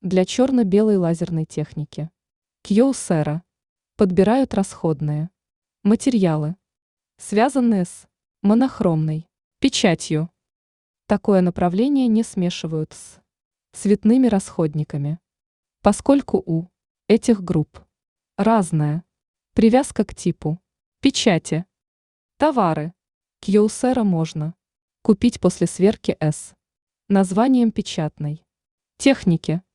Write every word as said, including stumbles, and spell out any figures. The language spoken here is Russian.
для черно-белой лазерной техники. Кьюсера. Подбирают расходные материалы, связанные с монохромной печатью. Такое направление не смешивают с цветными расходниками, поскольку у этих групп разная привязка к типу печати. Товары Кьюсера можно купить после сверки с названием печатной техники.